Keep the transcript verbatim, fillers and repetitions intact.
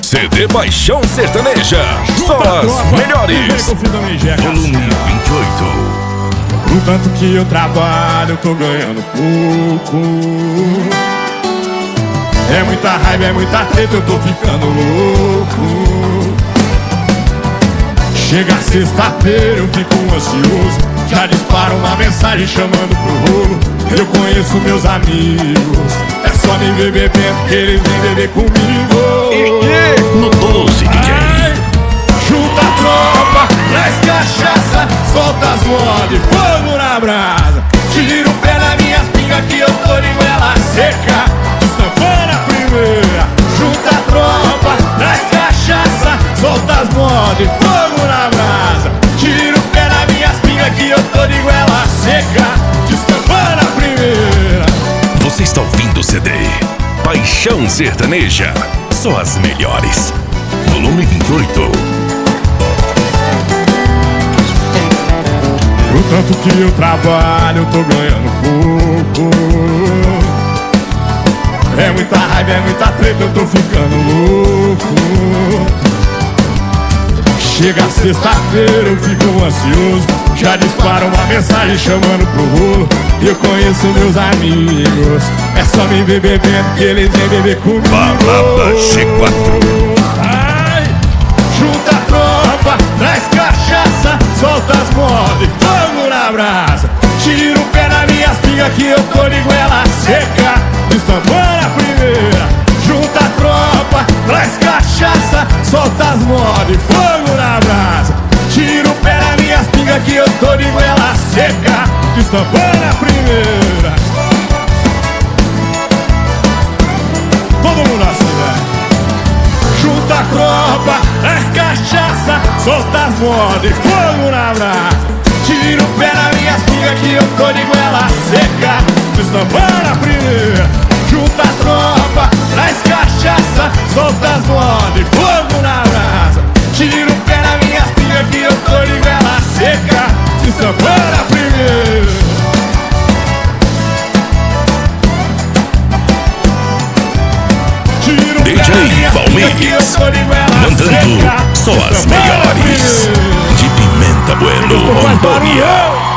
C D Paixão Sertaneja, só as melhores. Volume vinte e oito. O tanto que eu trabalho, eu tô ganhando pouco. É muita raiva, é muita treta, eu tô ficando louco. Chega sexta-feira, eu fico ansioso. Já disparo uma mensagem chamando pro rolo. Eu conheço meus amigos, é só me ver bebendo que eles vêm beber comigo. No doze, D J. Ai, junta a tropa, traz cachaça, solta as modas, fogo na brasa. Tira o pé na minha pinga que eu tô de goela seca, estampando a primeira. Junta a tropa, traz cachaça, solta as modas, fogo na brasa. Tira o pé na minha pinga que eu tô de goela seca, estampando a primeira. Você está ouvindo o C D Paixão Sertaneja, só as melhores. Volume vinte e oito. O tanto que eu trabalho, eu tô ganhando pouco. É muita raiva, é muita treta, eu tô ficando louco. Chega sexta-feira, eu fico ansioso. Já disparo uma mensagem chamando pro rolo. Eu conheço meus amigos, é só me ver bebendo que eles vêm beber comigo. Balada G quatro. Ai, junta a tropa, traz cachaça, solta as modas e fogo na brasa. Tira o pé na minha pinga que eu tô de goela seca, estampando a primeira. Junta a tropa, traz cachaça, solta as modas e fogo na brasa. Tira o pé na minha pinga que eu tô de goela seca, estampando a primeira. Todo mundo assim, né? Junta a tropa, traz cachaça, solta as modas e fogo na brasa. Tira o pé na minha pinga que eu tô de goela seca, estampando a primeira. Junta a tropa, traz cachaça, solta as modas e fogo na brasa. Tira o pé na minha pinga que eu tô de goela seca, estampando a primeira. D J Valmix, mandando só as melhores. De Pimenta Bueno, Rondônia.